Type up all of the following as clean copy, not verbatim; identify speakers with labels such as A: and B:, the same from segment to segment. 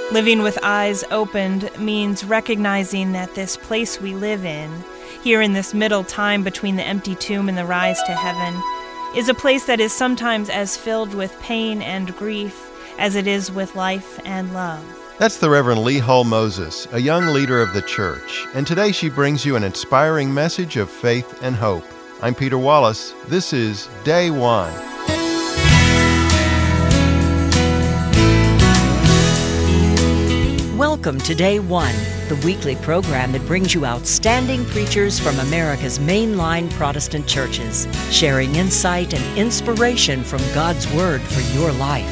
A: Living with eyes opened means recognizing that this place we live in, here in this middle time between the empty tomb and the rise to heaven, is a place that is sometimes as filled with pain and grief as it is with life and love.
B: That's the Reverend Lee Hull Moses, a young leader of the church, and today she brings you an inspiring message of faith and hope. I'm Peter Wallace. This is Day One.
C: Welcome to Day One, the weekly program that brings you outstanding preachers from America's mainline Protestant churches, sharing insight and inspiration from God's Word for your life.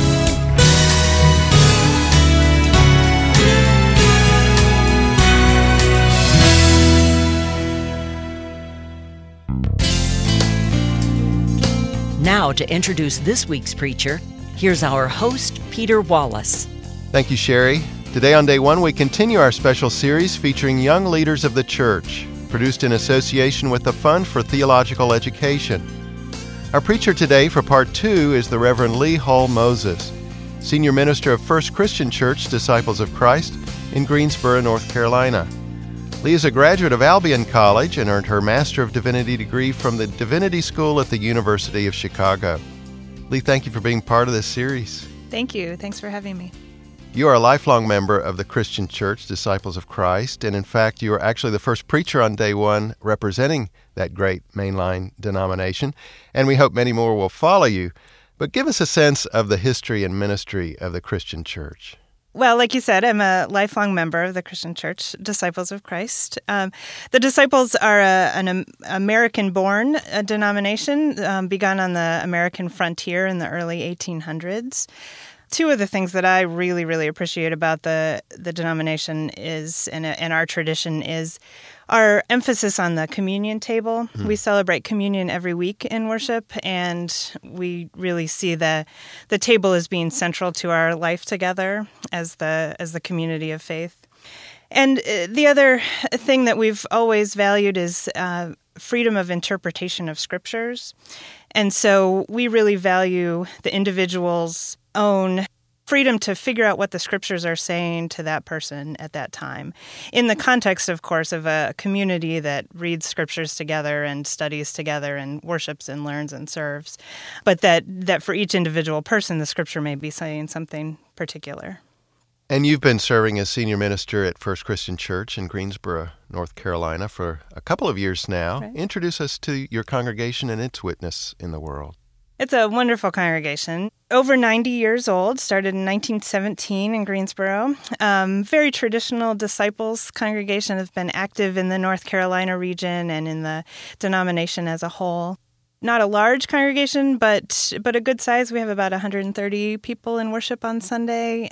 C: Now, to introduce this week's preacher, here's our host, Peter Wallace.
B: Thank you, Sherry. Today on Day One, we continue our special series featuring young leaders of the church, produced in association with the Fund for Theological Education. Our preacher today for Part 2 is the Reverend Lee Hull Moses, Senior Minister of First Christian Church, Disciples of Christ, in Greensboro, North Carolina. Lee is a graduate of Albion College and earned her Master of Divinity degree from the Divinity School at the University of Chicago. Lee, thank you for being part of this series.
A: Thank you. Thanks for having me.
B: You are a lifelong member of the Christian Church, Disciples of Christ, and in fact, you are actually the first preacher on Day One representing that great mainline denomination, and we hope many more will follow you. But give us a sense of the history and ministry of the Christian Church.
A: Well, like you said, I'm a lifelong member of the Christian Church, Disciples of Christ. The Disciples are an American-born denomination, begun on the American frontier in the early 1800s. Two of the things that I really, really appreciate about the denomination is, and our tradition is, our emphasis on the communion table. We celebrate communion every week in worship, and we really see the table as being central to our life together as the community of faith. And the other thing that we've always valued is freedom of interpretation of scriptures. And so we really value the individual's own freedom to figure out what the scriptures are saying to that person at that time. In the context, of course, of a community that reads scriptures together and studies together and worships and learns and serves. But that for each individual person, the scripture may be saying something particular.
B: And you've been serving as senior minister at First Christian Church in Greensboro, North Carolina for a couple of years now. Right. Introduce us to your congregation and its witness in the world.
A: It's a wonderful congregation. Over 90 years old, started in 1917 in Greensboro. Very traditional Disciples congregation, have been active in the North Carolina region and in the denomination as a whole. Not a large congregation, but a good size. We have about 130 people in worship on Sunday.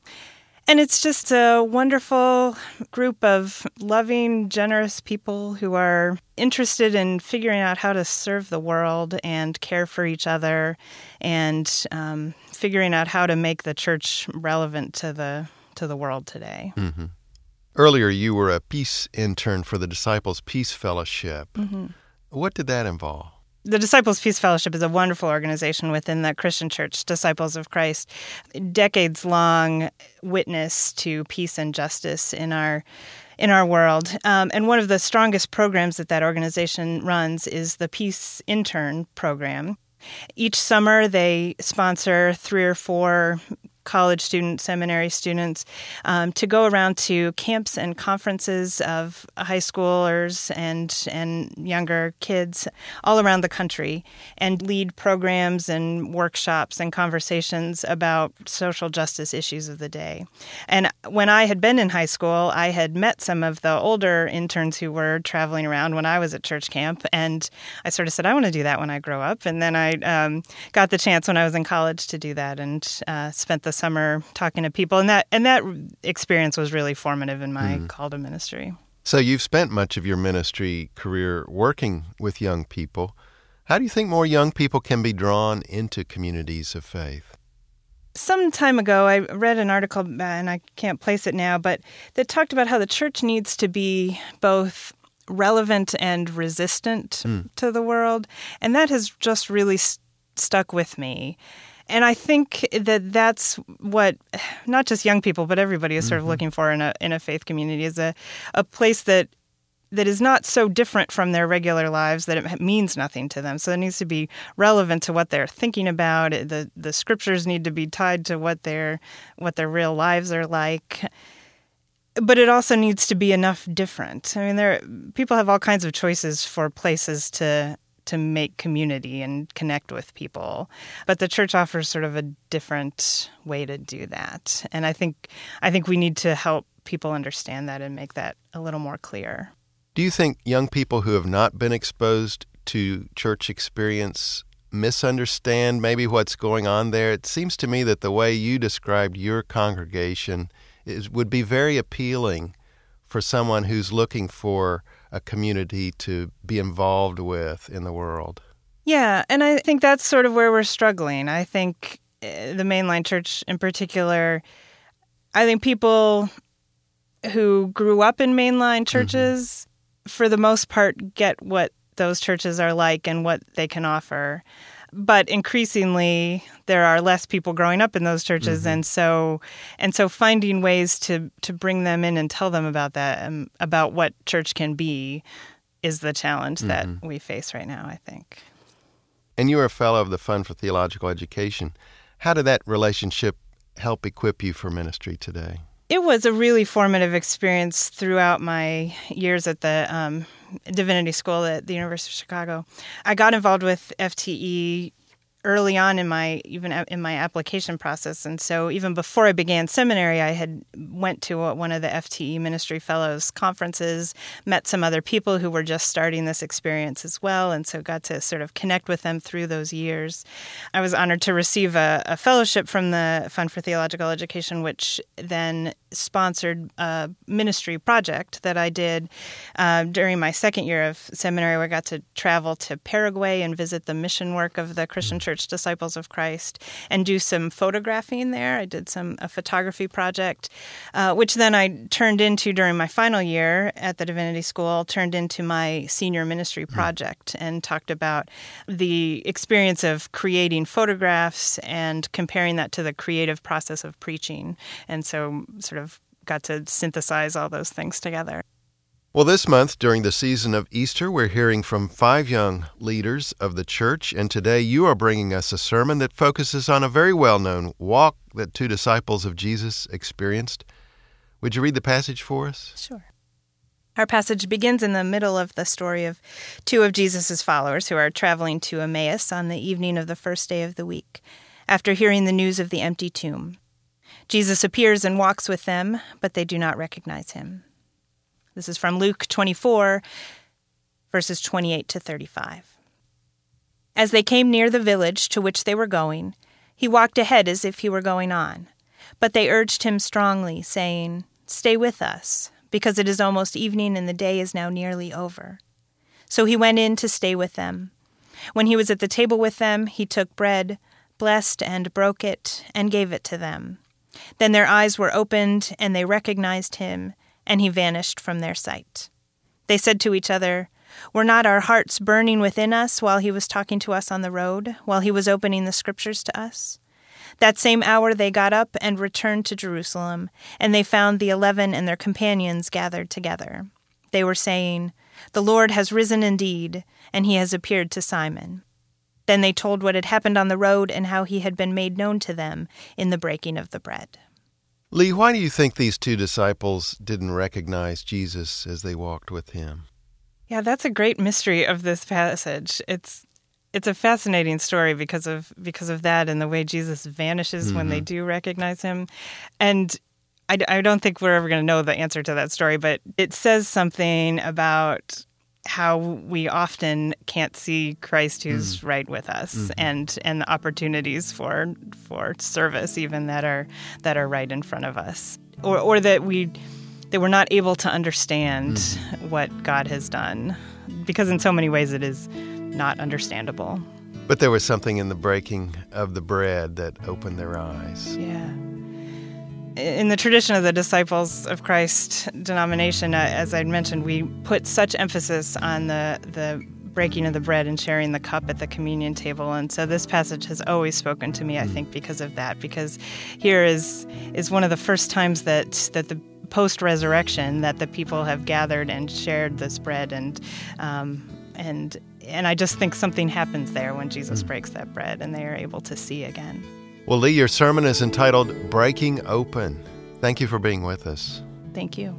A: And it's just a wonderful group of loving, generous people who are interested in figuring out how to serve the world and care for each other and figuring out how to make the church relevant to the world today.
B: Mm-hmm. Earlier, you were a peace intern for the Disciples Peace Fellowship. Mm-hmm. What did that involve?
A: The Disciples Peace Fellowship is a wonderful organization within the Christian Church, Disciples of Christ, decades-long witness to peace and justice in our world. And one of the strongest programs that organization runs is the Peace Intern Program. Each summer, they sponsor 3 or 4 college students, seminary students, to go around to camps and conferences of high schoolers and younger kids all around the country and lead programs and workshops and conversations about social justice issues of the day. And when I had been in high school, I had met some of the older interns who were traveling around when I was at church camp, and I sort of said, I want to do that when I grow up. And then I got the chance when I was in college to do that and spent the summer talking to people, and that experience was really formative in my call to ministry.
B: So you've spent much of your ministry career working with young people. How do you think more young people can be drawn into communities of faith?
A: Some time ago, I read an article, and I can't place it now, but that talked about how the church needs to be both relevant and resistant to the world, and that has just really stuck with me. And I think that that's what not just young people, but everybody is sort of looking for in a faith community, is a place that is not so different from their regular lives that it means nothing to them. So it needs to be relevant to what they're thinking about. The scriptures need to be tied to what their real lives are like. But it also needs to be enough different. I mean, people have all kinds of choices for places to make community and connect with people. But the church offers sort of a different way to do that. And I think we need to help people understand that and make that a little more clear.
B: Do you think young people who have not been exposed to church experience misunderstand maybe what's going on there? It seems to me that the way you described your congregation would be very appealing for someone who's looking for a community to be involved with in the world.
A: Yeah, and I think that's sort of where we're struggling. I think the mainline church in particular, I think people who grew up in mainline churches, for the most part, get what those churches are like and what they can offer. But increasingly, there are less people growing up in those churches, and so finding ways to bring them in and tell them about that, about what church can be, is the challenge that we face right now, I think.
B: And you are a fellow of the Fund for Theological Education. How did that relationship help equip you for ministry today?
A: It was a really formative experience throughout my years at the Divinity School at the University of Chicago. I got involved with FTE early on in my application process, and so even before I began seminary, I had went to one of the FTE Ministry Fellows conferences, met some other people who were just starting this experience as well, and so got to sort of connect with them through those years. I was honored to receive a fellowship from the Fund for Theological Education, which then sponsored a ministry project that I did during my second year of seminary, where I got to travel to Paraguay and visit the mission work of the Christian Church Disciples of Christ and do some photographing there. I did a photography project, which then I turned into, during my final year at the Divinity School, turned into my senior ministry project and talked about the experience of creating photographs and comparing that to the creative process of preaching. And so sort of got to synthesize all those things together.
B: Well, this month, during the season of Easter, we're hearing from 5 young leaders of the church, and today you are bringing us a sermon that focuses on a very well-known walk that 2 disciples of Jesus experienced. Would you read the passage for us?
A: Sure. Our passage begins in the middle of the story of 2 of Jesus' followers who are traveling to Emmaus on the evening of the first day of the week, after hearing the news of the empty tomb. Jesus appears and walks with them, but they do not recognize him. This is from Luke 24, verses 28 to 35. As they came near the village to which they were going, he walked ahead as if he were going on. But they urged him strongly, saying, "Stay with us, because it is almost evening and the day is now nearly over." So he went in to stay with them. When he was at the table with them, he took bread, blessed and broke it, and gave it to them. Then their eyes were opened, and they recognized him, and he vanished from their sight. They said to each other, "Were not our hearts burning within us while he was talking to us on the road, while he was opening the scriptures to us?" That same hour they got up and returned to Jerusalem, and they found the 11 and their companions gathered together. They were saying, "The Lord has risen indeed, and he has appeared to Simon." Then they told what had happened on the road and how he had been made known to them in the breaking of the bread.
B: Lee, why do you think these 2 disciples didn't recognize Jesus as they walked with him?
A: Yeah, that's a great mystery of this passage. It's a fascinating story because of that and the way Jesus vanishes when they do recognize him. And I don't think we're ever going to know the answer to that story, but it says something about how we often can't see Christ who's right with us, and the opportunities for service even that are right in front of us, or that we're not able to understand what God has done, because in so many ways it is not understandable.
B: But there was something in the breaking of the bread that opened their eyes.
A: Yeah. In the tradition of the Disciples of Christ denomination, as I'd mentioned, we put such emphasis on the breaking of the bread and sharing the cup at the communion table. And so this passage has always spoken to me, I think, because of that, because here is one of the first times that the post-resurrection that the people have gathered and shared this bread, and I just think something happens there when Jesus breaks that bread and they are able to see again.
B: Well, Lee, your sermon is entitled Breaking Open. Thank you for being with us.
A: Thank you.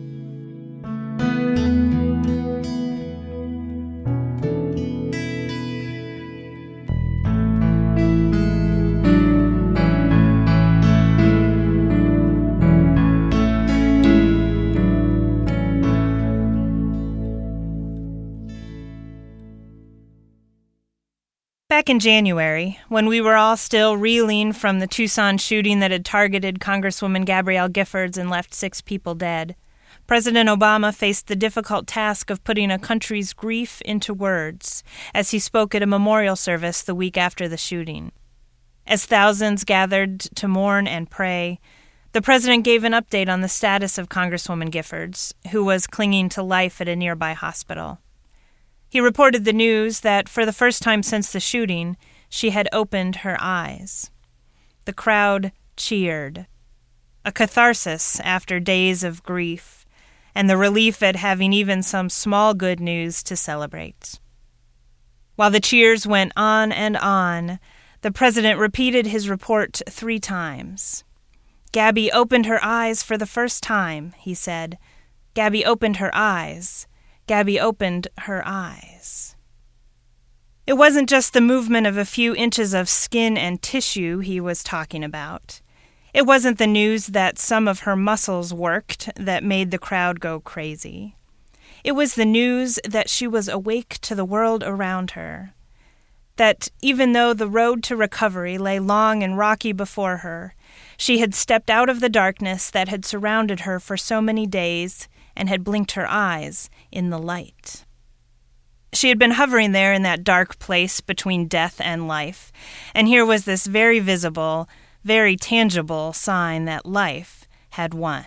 A: Back in January, when we were all still reeling from the Tucson shooting that had targeted Congresswoman Gabrielle Giffords and left 6 people dead, President Obama faced the difficult task of putting a country's grief into words as he spoke at a memorial service the week after the shooting. As thousands gathered to mourn and pray, the president gave an update on the status of Congresswoman Giffords, who was clinging to life at a nearby hospital. He reported the news that, for the first time since the shooting, she had opened her eyes. The crowd cheered. A catharsis after days of grief, and the relief at having even some small good news to celebrate. While the cheers went on and on, the president repeated his report 3 times. "Gabby opened her eyes for the first time," he said. "Gabby opened her eyes. Gabby opened her eyes." It wasn't just the movement of a few inches of skin and tissue he was talking about. It wasn't the news that some of her muscles worked that made the crowd go crazy. It was the news that she was awake to the world around her. That even though the road to recovery lay long and rocky before her, she had stepped out of the darkness that had surrounded her for so many days and had blinked her eyes in the light. She had been hovering there in that dark place between death and life, and here was this very visible, very tangible sign that life had won.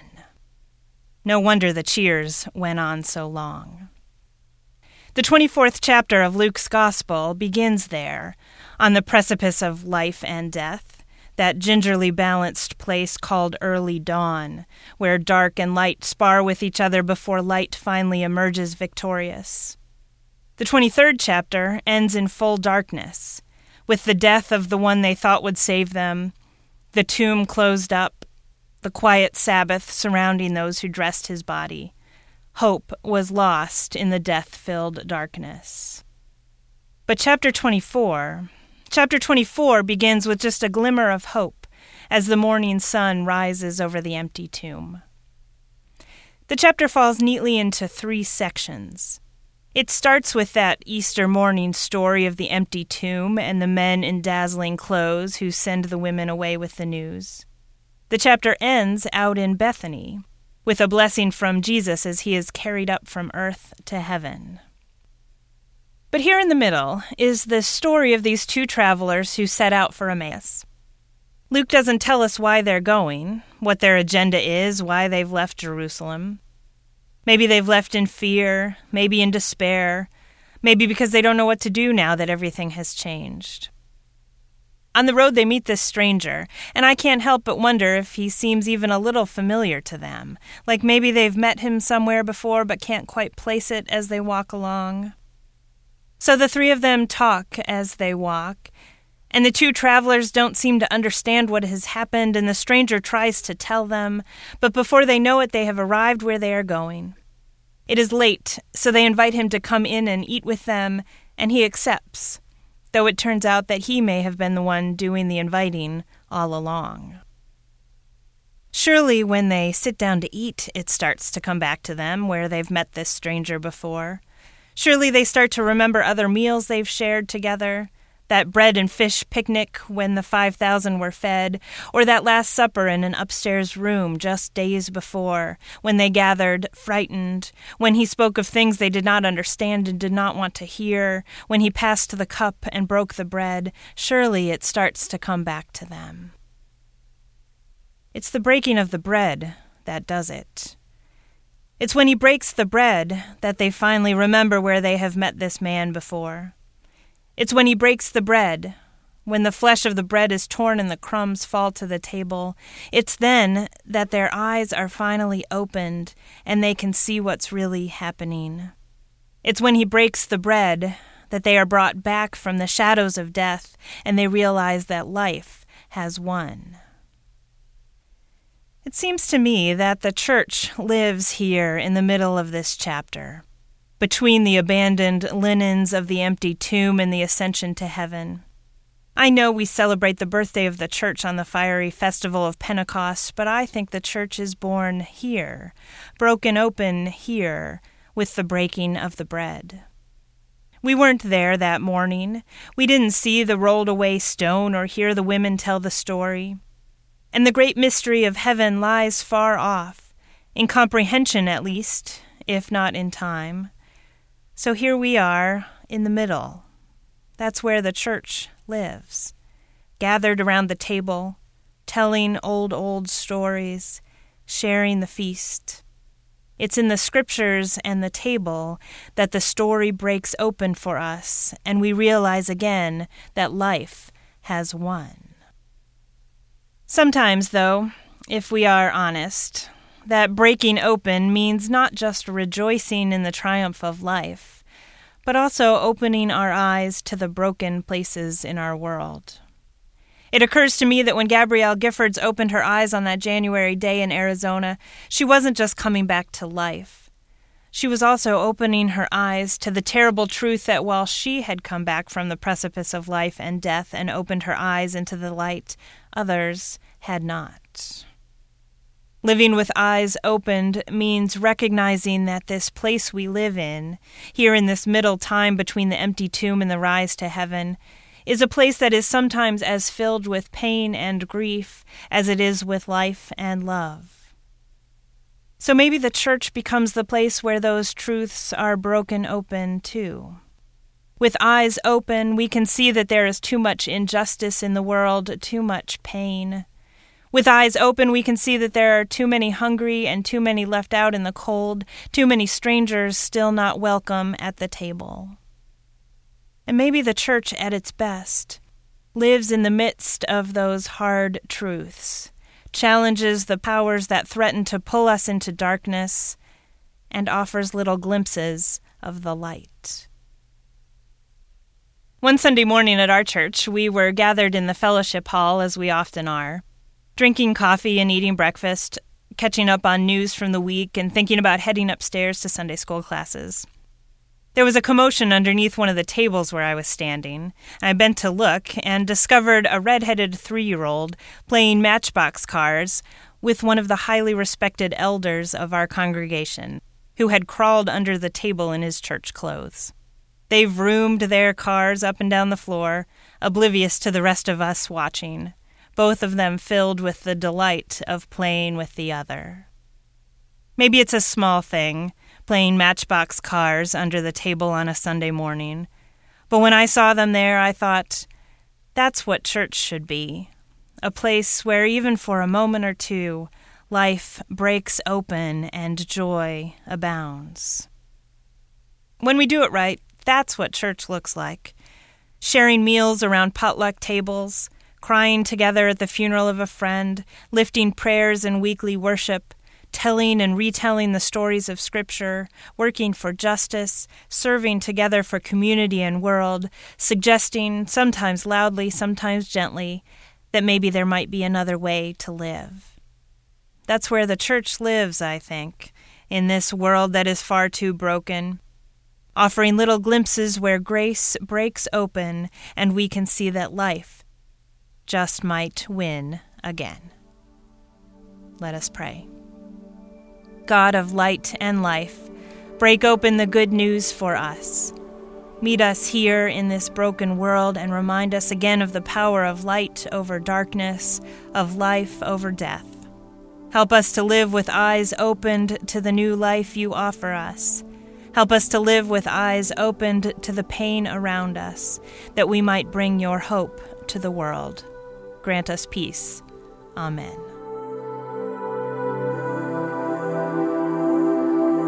A: No wonder the cheers went on so long. The 24th chapter of Luke's Gospel begins there, on the precipice of life and death, that gingerly balanced place called early dawn, where dark and light spar with each other before light finally emerges victorious. The 23rd chapter ends in full darkness, with the death of the one they thought would save them, the tomb closed up, the quiet Sabbath surrounding those who dressed his body. Hope was lost in the death-filled darkness. But Chapter 24 begins with just a glimmer of hope as the morning sun rises over the empty tomb. The chapter falls neatly into 3 sections. It starts with that Easter morning story of the empty tomb and the men in dazzling clothes who send the women away with the news. The chapter ends out in Bethany, with a blessing from Jesus as he is carried up from earth to heaven. But here in the middle is the story of these 2 travelers who set out for Emmaus. Luke doesn't tell us why they're going, what their agenda is, why they've left Jerusalem. Maybe they've left in fear, maybe in despair, maybe because they don't know what to do now that everything has changed. On the road they meet this stranger, and I can't help but wonder if he seems even a little familiar to them, like maybe they've met him somewhere before but can't quite place it as they walk along. So the 3 of them talk as they walk, and the 2 travelers don't seem to understand what has happened, and the stranger tries to tell them, but before they know it, they have arrived where they are going. It is late, so they invite him to come in and eat with them, and he accepts, though it turns out that he may have been the one doing the inviting all along. Surely when they sit down to eat, it starts to come back to them where they've met this stranger before. Surely they start to remember other meals they've shared together, that bread and fish picnic when the 5,000 were fed, or that Last Supper in an upstairs room just days before, when they gathered, frightened, when he spoke of things they did not understand and did not want to hear, when he passed the cup and broke the bread. Surely it starts to come back to them. It's the breaking of the bread that does it. It's when he breaks the bread that they finally remember where they have met this man before. It's when he breaks the bread, when the flesh of the bread is torn and the crumbs fall to the table. It's then that their eyes are finally opened and they can see what's really happening. It's when he breaks the bread that they are brought back from the shadows of death and they realize that life has won. It seems to me that the church lives here in the middle of this chapter, between the abandoned linens of the empty tomb and the ascension to heaven. I know we celebrate the birthday of the church on the fiery festival of Pentecost, but I think the church is born here, broken open here, with the breaking of the bread. We weren't there that morning. We didn't see the rolled-away stone or hear the women tell the story. And the great mystery of heaven lies far off, in comprehension at least, if not in time. So here we are, in the middle. That's where the church lives, gathered around the table, telling old stories, sharing the feast. It's in the scriptures and the table that the story breaks open for us, and we realize again that life has won. Sometimes, though, if we are honest, that breaking open means not just rejoicing in the triumph of life, but also opening our eyes to the broken places in our world. It occurs to me that when Gabrielle Giffords opened her eyes on that January day in Arizona, she wasn't just coming back to life. She was also opening her eyes to the terrible truth that while she had come back from the precipice of life and death and opened her eyes into the light, others had not. Living with eyes opened means recognizing that this place we live in, here in this middle time between the empty tomb and the rise to heaven, is a place that is sometimes as filled with pain and grief as it is with life and love. So maybe the church becomes the place where those truths are broken open too. With eyes open, we can see that there is too much injustice in the world, too much pain. With eyes open, we can see that there are too many hungry and too many left out in the cold, too many strangers still not welcome at the table. And maybe the church at its best lives in the midst of those hard truths, challenges the powers that threaten to pull us into darkness, and offers little glimpses of the light. One Sunday morning at our church, we were gathered in the fellowship hall, as we often are, drinking coffee and eating breakfast, catching up on news from the week, and thinking about heading upstairs to Sunday school classes. There was a commotion underneath one of the tables where I was standing. I bent to look and discovered a red-headed 3-year-old playing Matchbox cars with one of the highly respected elders of our congregation, who had crawled under the table in his church clothes. They vroomed their cars up and down the floor, oblivious to the rest of us watching, both of them filled with the delight of playing with the other. Maybe it's a small thing, playing Matchbox cars under the table on a Sunday morning. But when I saw them there, I thought, that's what church should be. A place where even for a moment or two, life breaks open and joy abounds. When we do it right, that's what church looks like. Sharing meals around potluck tables, crying together at the funeral of a friend, lifting prayers in weekly worship, telling and retelling the stories of Scripture, working for justice, serving together for community and world, suggesting, sometimes loudly, sometimes gently, that maybe there might be another way to live. That's where the church lives, I think, in this world that is far too broken, offering little glimpses where grace breaks open and we can see that life just might win again. Let us pray. God of light and life, break open the good news for us. Meet us here in this broken world and remind us again of the power of light over darkness, of life over death. Help us to live with eyes opened to the new life you offer us. Help us to live with eyes opened to the pain around us, that we might bring your hope to the world. Grant us peace. Amen.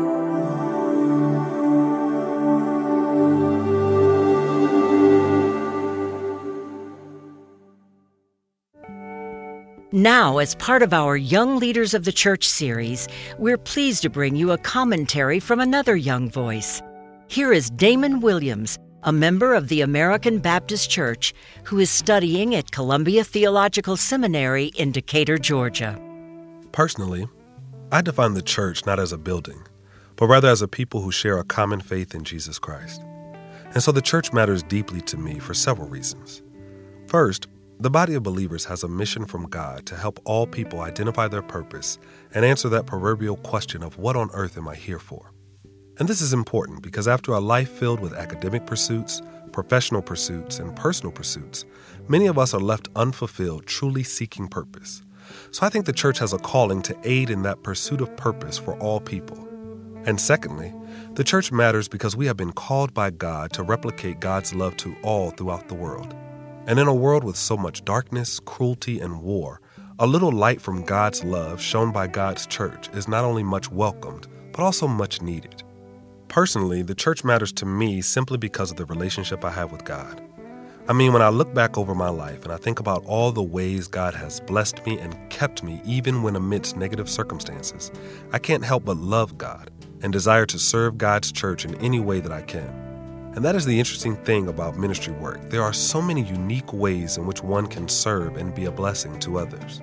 C: Now, as part of our Young Leaders of the Church series, we're pleased to bring you a commentary from another young voice. Here is Damon Williams, a member of the American Baptist Church, who is studying at Columbia Theological Seminary in Decatur, Georgia.
D: Personally, I define the church not as a building, but rather as a people who share a common faith in Jesus Christ. And so the church matters deeply to me for several reasons. First, the body of believers has a mission from God to help all people identify their purpose and answer that proverbial question of what on earth am I here for? And this is important because after a life filled with academic pursuits, professional pursuits, and personal pursuits, many of us are left unfulfilled, truly seeking purpose. So I think the church has a calling to aid in that pursuit of purpose for all people. And secondly, the church matters because we have been called by God to replicate God's love to all throughout the world. And in a world with so much darkness, cruelty, and war, a little light from God's love shown by God's church is not only much welcomed, but also much needed. Personally, the church matters to me simply because of the relationship I have with God. I mean, when I look back over my life and I think about all the ways God has blessed me and kept me even when amidst negative circumstances, I can't help but love God and desire to serve God's church in any way that I can. And that is the interesting thing about ministry work. There are so many unique ways in which one can serve and be a blessing to others.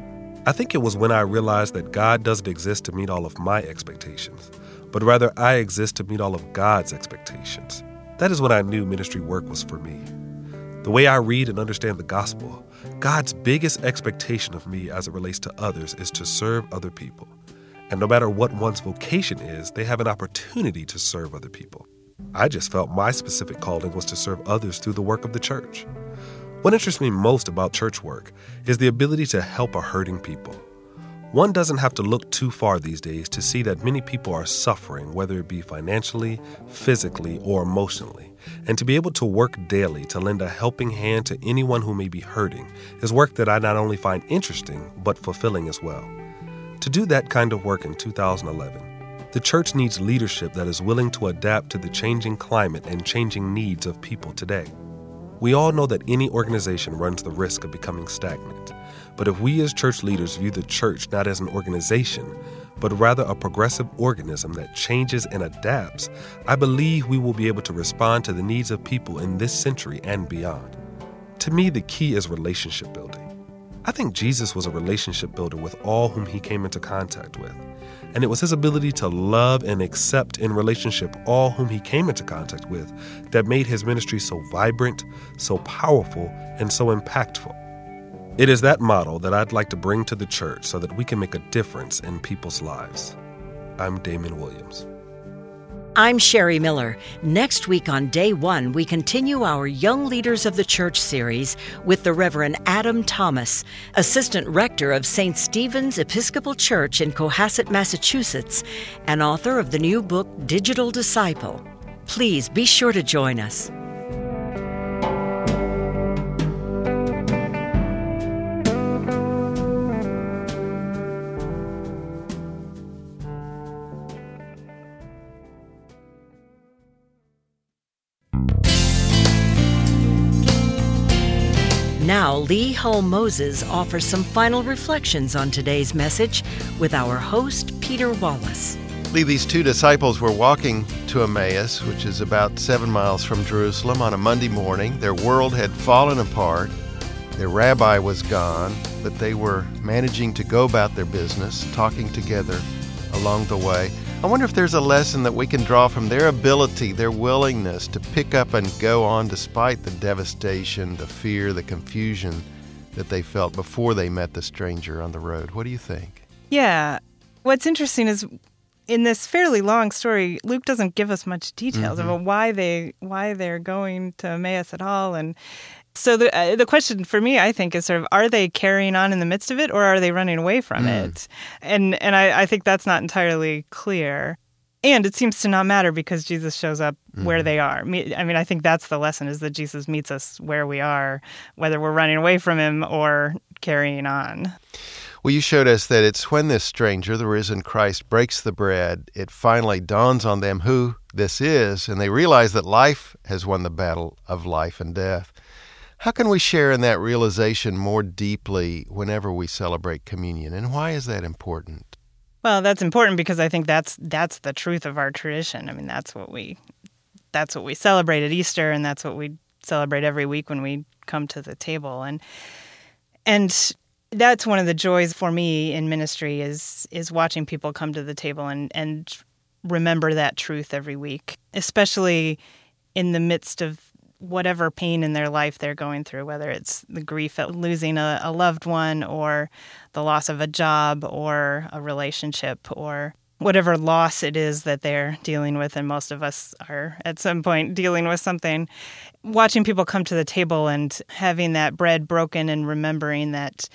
D: I think it was when I realized that God doesn't exist to meet all of my expectations, but rather I exist to meet all of God's expectations. That is when I knew ministry work was for me. The way I read and understand the gospel, God's biggest expectation of me as it relates to others is to serve other people. And no matter what one's vocation is, they have an opportunity to serve other people. I just felt my specific calling was to serve others through the work of the church. What interests me most about church work is the ability to help a hurting people. One doesn't have to look too far these days to see that many people are suffering, whether it be financially, physically, or emotionally. And to be able to work daily to lend a helping hand to anyone who may be hurting is work that I not only find interesting, but fulfilling as well. To do that kind of work in 2011, the church needs leadership that is willing to adapt to the changing climate and changing needs of people today. We all know that any organization runs the risk of becoming stagnant. But if we as church leaders view the church not as an organization, but rather a progressive organism that changes and adapts, I believe we will be able to respond to the needs of people in this century and beyond. To me, the key is relationship building. I think Jesus was a relationship builder with all whom he came into contact with. And it was his ability to love and accept in relationship all whom he came into contact with that made his ministry so vibrant, so powerful, and so impactful. It is that model that I'd like to bring to the church so that we can make a difference in people's lives. I'm Damon Williams.
C: I'm Sherry Miller. Next week on Day 1, we continue our Young Leaders of the Church series with the Reverend Adam Thomas, Assistant Rector of St. Stephen's Episcopal Church in Cohasset, Massachusetts, and author of the new book, Digital Disciple. Please be sure to join us. Now, Lee Hull Moses offers some final reflections on today's message with our host, Peter Wallace.
B: Lee, these two disciples were walking to Emmaus, which is about 7 miles from Jerusalem, on a Monday morning. Their world had fallen apart. Their rabbi was gone, but they were managing to go about their business, talking together along the way. I wonder if there's a lesson that we can draw from their ability, their willingness to pick up and go on despite the devastation, the fear, the confusion that they felt before they met the stranger on the road. What do you think?
A: Yeah. What's interesting is in this fairly long story, Luke doesn't give us much details about why they're going to Emmaus at all. And so the question for me, I think, is sort of, are they carrying on in the midst of it, or are they running away from it? And I think that's not entirely clear. And it seems to not matter because Jesus shows up where they are. I mean, I think that's the lesson, is that Jesus meets us where we are, whether we're running away from him or carrying on.
B: Well, you showed us that it's when this stranger, the risen Christ, breaks the bread, it finally dawns on them who this is, and they realize that life has won the battle of life and death. How can we share in that realization more deeply whenever we celebrate communion, and why is that important?
A: Well, that's important because I think that's the truth of our tradition. I mean, that's what we celebrate at Easter, and that's what we celebrate every week when we come to the table. And that's one of the joys for me in ministry is watching people come to the table and remember that truth every week, especially in the midst of whatever pain in their life they're going through, whether it's the grief at losing a loved one or the loss of a job or a relationship or whatever loss it is that they're dealing with, and most of us are at some point dealing with something. Watching people come to the table and having that bread broken and remembering that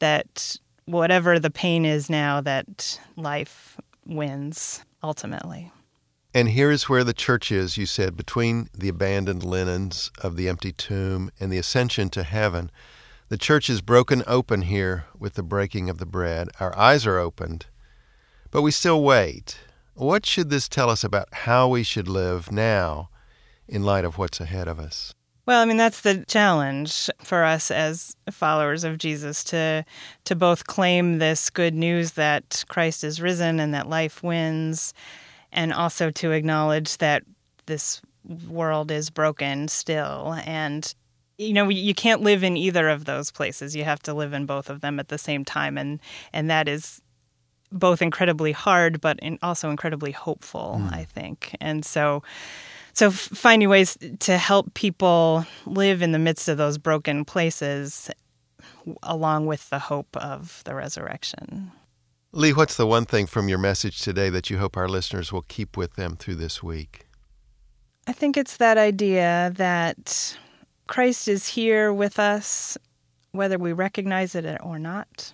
A: whatever the pain is now, that life wins ultimately.
B: And here is where the church is, you said, between the abandoned linens of the empty tomb and the ascension to heaven. The church is broken open here with the breaking of the bread. Our eyes are opened, but we still wait. What should this tell us about how we should live now in light of what's ahead of us?
A: Well, I mean, that's the challenge for us as followers of Jesus, to both claim this good news that Christ is risen and that life wins, and also to acknowledge that this world is broken still. And, you can't live in either of those places. You have to live in both of them at the same time. And that is both incredibly hard, but also incredibly hopeful, I think. And so finding ways to help people live in the midst of those broken places along with the hope of the resurrection.
B: Lee, what's the one thing from your message today that you hope our listeners will keep with them through this week?
A: I think it's that idea that Christ is here with us, whether we recognize it or not,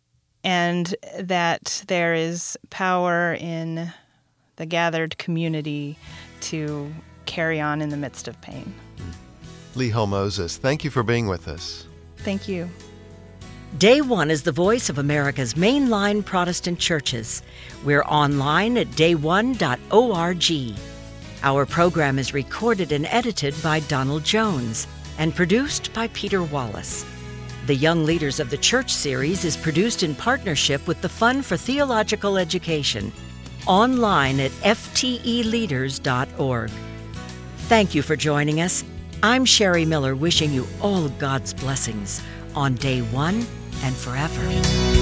A: and that there is power in the gathered community to carry on in the midst of pain.
B: Lee Hull Moses, thank you for being with us.
A: Thank you.
C: Day One is the voice of America's mainline Protestant churches. We're online at dayone.org. Our program is recorded and edited by Donald Jones and produced by Peter Wallace. The Young Leaders of the Church series is produced in partnership with the Fund for Theological Education, online at fteleaders.org. Thank you for joining us. I'm Sherry Miller, wishing you all God's blessings on Day One and forever.